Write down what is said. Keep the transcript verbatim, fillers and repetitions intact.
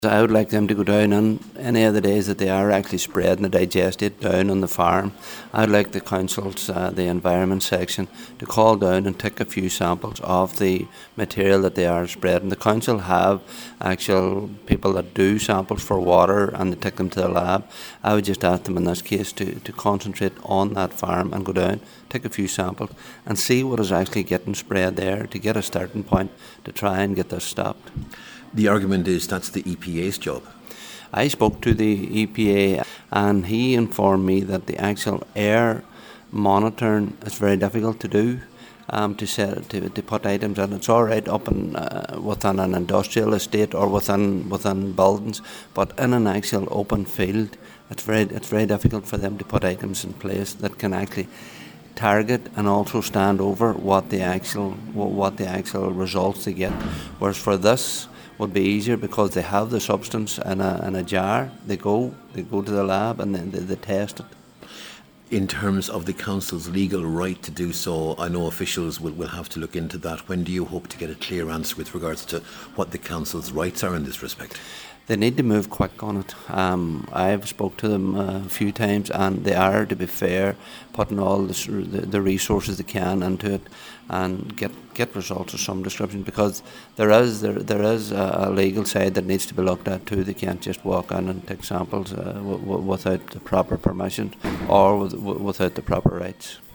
I would like them to go down on any of the days that they are actually spreading the digestate down on the farm. I'd like the councils, uh, the environment section, to call down and take a few samples of the material that they are spreading. The council have actual people that do samples for water and they take them to the lab. I would just ask them in this case to, to concentrate on that farm and go down, take a few samples and see what is actually getting spread there to get a starting point to try and get this stopped. The argument is that's the E P A's job. I spoke to the E P A and he informed me that the actual air monitoring is very difficult to do, um, to, set, to to put items in. It's all right up in, uh, within an industrial estate or within within buildings, but in an actual open field, it's very it's very difficult for them to put items in place that can actually target and also stand over what the actual what the actual results they get. Whereas for this would be easier because they have the substance in a in a jar. They go they go to the lab and then they, they test it. In terms of the council's legal right to do so, I know officials will, will have to look into that. When do you hope to get a clear answer with regards to what the council's rights are in this respect? They need to move quick on it. Um, I've spoke to them a few times and they are, to be fair, putting all the, the, the resources they can into it and get get results of some description, because there is there there is a, a legal side that needs to be looked at too. They can't just walk in and take samples uh, w- w- without the proper permission or with, w- without the proper rights.